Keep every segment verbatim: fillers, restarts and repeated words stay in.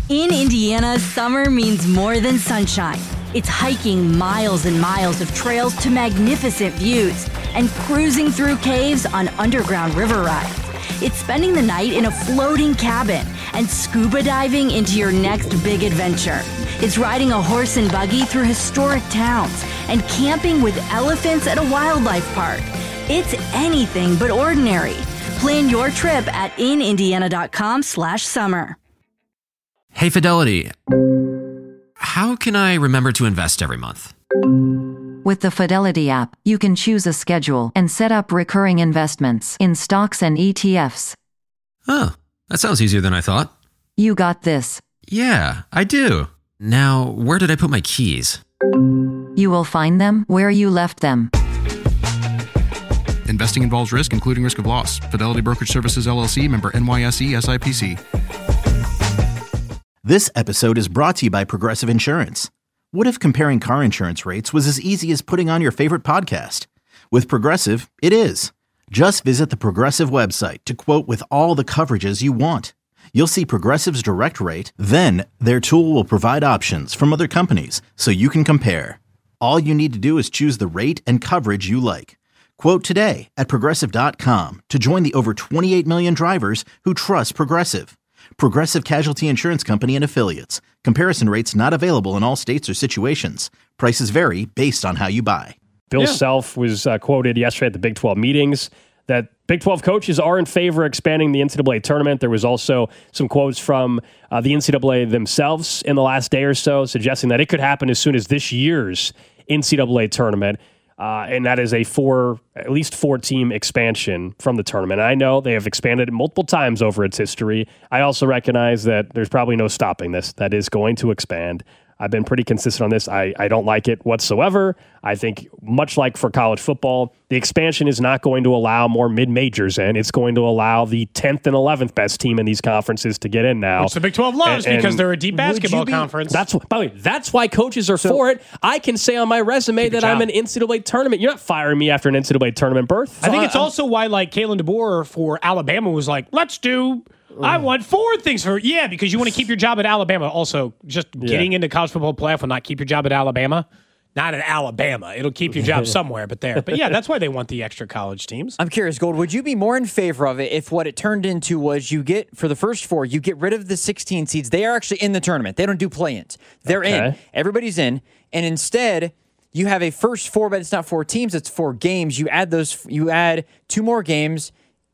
In Indiana, summer means more than sunshine. It's hiking miles and miles of trails to magnificent views and cruising through caves on underground river rides. It's spending the night in a floating cabin and scuba diving into your next big adventure. It's riding a horse and buggy through historic towns and camping with elephants at a wildlife park. It's anything but ordinary. Plan your trip at inindiana.com slash summer. Hey, Fidelity. How can I remember to invest every month? With the Fidelity app, you can choose a schedule and set up recurring investments in stocks and E T Fs. Oh, that sounds easier than I thought. You got this. Yeah, I do. Now, where did I put my keys? You will find them where you left them. Investing involves risk, including risk of loss. Fidelity Brokerage Services, L L C, member N Y S E, S I P C. This episode is brought to you by Progressive Insurance. What if comparing car insurance rates was as easy as putting on your favorite podcast? With Progressive, it is. Just visit the Progressive website to quote with all the coverages you want. You'll see Progressive's direct rate, then their tool will provide options from other companies so you can compare. All you need to do is choose the rate and coverage you like. Quote today at Progressive dot com to join the over twenty-eight million drivers who trust Progressive. Progressive Casualty Insurance Company and Affiliates. Comparison rates not available in all states or situations. Prices vary based on how you buy. Bill Yeah. Self was uh, quoted yesterday at the Big twelve meetings that Big twelve coaches are in favor of expanding the N C double A tournament. There was also some quotes from uh, the N C double A themselves in the last day or so suggesting that it could happen as soon as this year's N C double A tournament. Uh, and that is a four, at least four-team expansion from the tournament. I know they have expanded it multiple times over its history. I also recognize that there's probably no stopping this. That is going to expand. I've been pretty consistent on this. I, I don't like it whatsoever. I think, much like for college football, the expansion is not going to allow more mid-majors in. It's going to allow the tenth and eleventh best team in these conferences to get in now. Which the Big twelve loves And- because and they're a deep basketball be- conference. That's by the way, that's why coaches are for it. I can say on my resume Keep your that I'm job. an N C double A tournament. You're not firing me after an N C double A tournament berth. I think it's I'm- also why, like, Kalen DeBoer for Alabama was like, let's do, I want four things for, yeah, because you want to keep your job at Alabama. Also, just getting into college football playoff will not keep your job at Alabama. Not at Alabama. It'll keep your job somewhere, but there. But yeah, that's why they want the extra college teams. I'm curious, Gold, would you be more in favor of it if what it turned into was you get, for the first four, you get rid of the sixteen seeds. They are actually in the tournament. They don't do play-ins. They're in. Okay. Everybody's in. And instead, you have a first four, but it's not four teams, it's four games. You add those, you add two more games,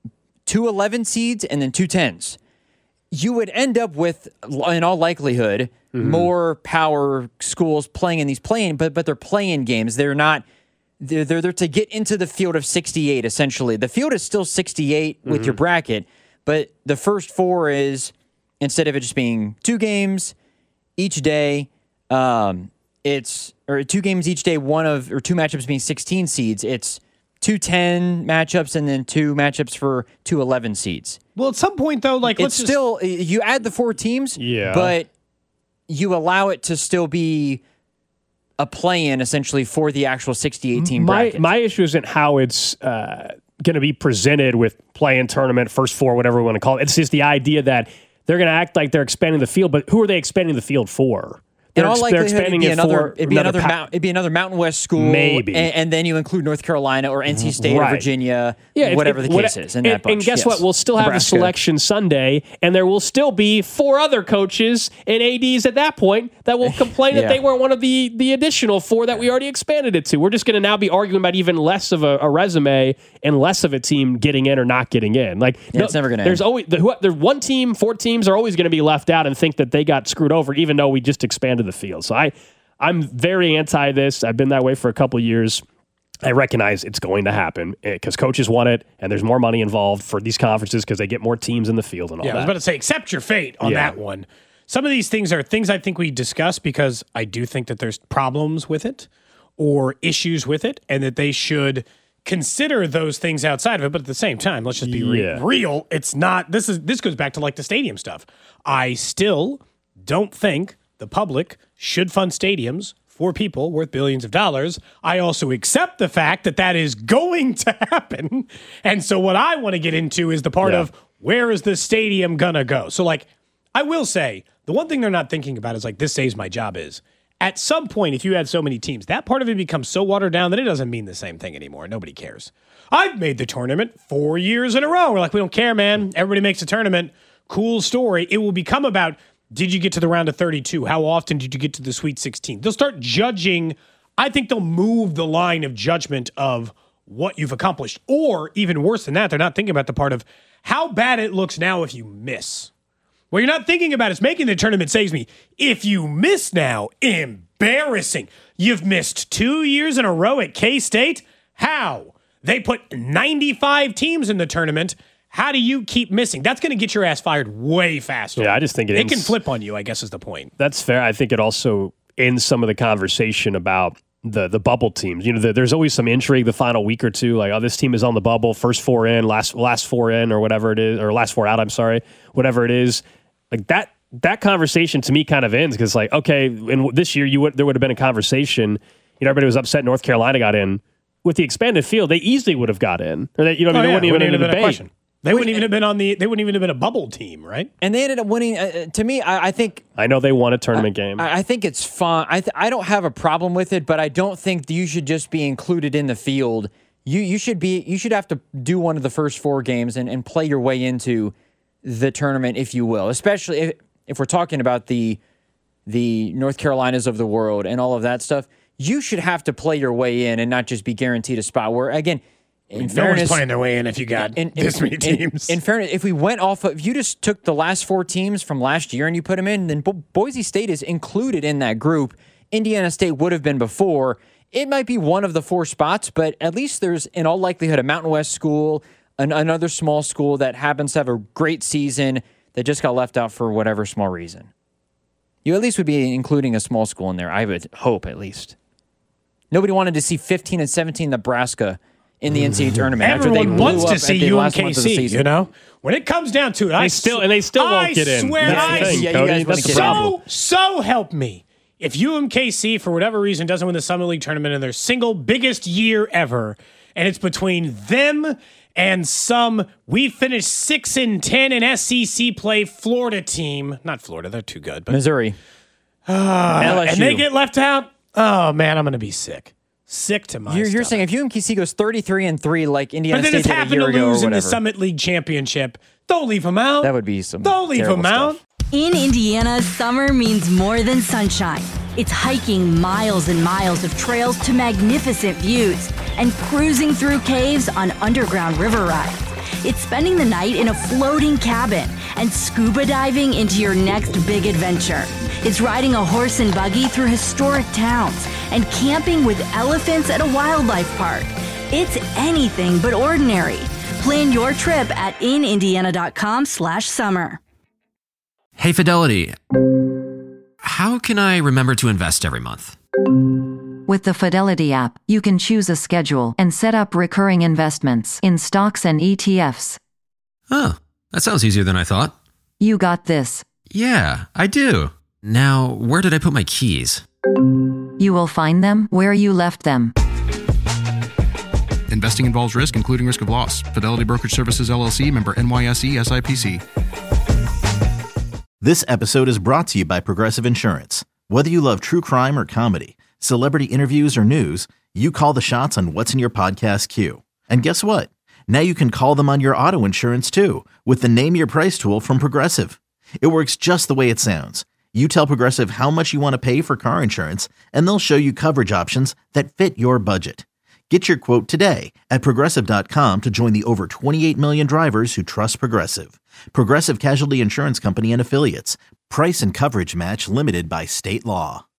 two eleven seeds, and then two tens. You would end up with, in all likelihood, mm-hmm. more power schools playing in these playing, but but they're playing games. They're not. They're they're there to get into the field of sixty-eight. Essentially, the field is still sixty-eight mm-hmm. with your bracket, but the first four is, instead of it just being two games each day, um, it's or two games each day. One of or two matchups being sixteen seeds. It's two ten matchups and then two matchups for two eleven seeds. Well, at some point, though, like, It's let's just, still, you add the four teams, Yeah. but you allow it to still be a play-in, essentially, for the actual sixty-eight team my bracket. my issue isn't how it's uh, going to be presented with play-in tournament, first four, whatever we want to call it. It's just the idea that they're going to act like they're expanding the field, but who are they expanding the field for? In They're, all ex- they're likelihood, it'd expanding be it another, for it'd be another, pa- mount, it'd be another Mountain West school, Maybe. and, and then you include North Carolina or N C State Right. or Virginia, Yeah, if- whatever if- the what- case is. In and, that bunch, and guess yes. what? We'll still have Nebraska. a selection Sunday, and there will still be four other coaches and A Ds at that point that will complain Yeah. that they weren't one of the the additional four that we already expanded it to. We're just going to now be arguing about even less of a, a resume and less of a team getting in or not getting in. Like, Yeah, it's never gonna There's end. always the, who, there's one team, four teams are always going to be left out and think that they got screwed over, even though we just expanded the field. So I. I'm very anti this. I've been that way for a couple of years. I recognize it's going to happen because coaches want it, and there's more money involved for these conferences because they get more teams in the field and all yeah, I was that. about to say, accept your fate on Yeah. that one. Some of these things are things I think we discuss because I do think that there's problems with it or issues with it, and that they should consider those things outside of it. But at the same time, let's just be re- Yeah. real. It's not. This is this goes back to like the stadium stuff. I still don't think the public should fund stadiums for people worth billions of dollars. I also accept the fact that that is going to happen. And so what I want to get into is the part Yeah. of where is the stadium going to go? So, like, I will say The one thing they're not thinking about is like, this saves my job is, at some point, if you had so many teams, that part of it becomes so watered down that it doesn't mean the same thing anymore. Nobody cares. I've made the tournament four years in a row. We're like, we don't care, man. Everybody makes a tournament. Cool story. It will become about, did you get to the round of thirty-two? How often did you get to the Sweet sixteen? They'll start judging. I think they'll move the line of judgment of what you've accomplished. Or even worse than that, they're not thinking about the part of how bad it looks now if you miss. What you're not thinking about is making the tournament saves me. If you miss now, embarrassing. You've missed two years in a row at K-State. How? They put ninety-five teams in the tournament. How do you keep missing? That's going to get your ass fired way faster. Yeah, I just think it It ends, can flip on you, I guess is the point. That's fair. I think it also ends some of the conversation about the the bubble teams. You know, the, there's always some intrigue the final week or two, like, oh, this team is on the bubble, first four in, last last four in, or whatever it is, or last four out, I'm sorry, whatever it is. Like that that conversation to me kind of ends because, like, okay, and this year you would there would have been a conversation. You know, everybody was upset North Carolina got in. With the expanded field, they easily would have got in. Or they, you know, I mean, Oh, there yeah, wouldn't even wouldn't have been a been a debate. question. They wouldn't even have been on the. They wouldn't even have been a bubble team, right? And they ended up winning. Uh, to me, I, I think I know they won a tournament game. I, I think it's fun. I th- I don't have a problem with it, but I don't think you should just be included in the field. You you should be you should have to do one of the first four games and, and play your way into the tournament, if you will. Especially if if we're talking about the the North Carolinas of the world and all of that stuff. You should have to play your way in and not just be guaranteed a spot. Where again, in no fairness, one's playing their way in if you got in, in, this many in- teams. In, fairness, if we went off of, if you just took the last four teams from last year and you put them in, then Bo- Boise State is included in that group. Indiana State would have been before. It might be one of the four spots, but at least there's, in all likelihood, a Mountain West school, an, another small school that happens to have a great season that just got left out for whatever small reason. You at least would be including a small school in there, I would hope, at least. Nobody wanted to see fifteen and seventeen Nebraska in the N C double A tournament. Everyone after they blew wants up to at see the U M last month K of the C, season. you know? When it comes down to it, I They still and they still won't I get in. Swear, That's I the thing, Yeah, you Cody. guys That's wanna the get problem. So, so help me. If U M K C, for whatever reason, doesn't win the Summer League tournament in their single biggest year ever, and it's between them and some, we finished six and ten in S E C play Florida team. Not Florida, they're too good. But Missouri. uh, L S U. and they get left out, oh man, I'm going to be sick. Sick to my You're, you're stomach. saying if U M K C goes thirty-three and three like Indiana But then State just did a happen year to ago or lose in the whatever, Summit League Championship. Don't leave them out. that would be some Don't leave terrible them out. stuff. In Indiana, summer means more than sunshine. It's hiking miles and miles of trails to magnificent views and cruising through caves on underground river rides. It's spending the night in a floating cabin and scuba diving into your next big adventure. It's riding a horse and buggy through historic towns and camping with elephants at a wildlife park. It's anything but ordinary. Plan your trip at inindiana.com slash summer. Hey, Fidelity. How can I remember to invest every month? With the Fidelity app, you can choose a schedule and set up recurring investments in stocks and E T Fs. Oh, that sounds easier than I thought. You got this. Yeah, I do. Now, where did I put my keys? You will find them where you left them. Investing involves risk, including risk of loss. Fidelity Brokerage Services, L L C, member N Y S E, S I P C. This episode is brought to you by Progressive Insurance. Whether you love true crime or comedy, celebrity interviews or news, you call the shots on what's in your podcast queue. And guess what? Now you can call them on your auto insurance too with the Name Your Price tool from Progressive. It works just the way it sounds. You tell Progressive how much you want to pay for car insurance, and they'll show you coverage options that fit your budget. Get your quote today at Progressive dot com to join the over twenty-eight million drivers who trust Progressive. Progressive Casualty Insurance Company and Affiliates. Price and coverage match limited by state law.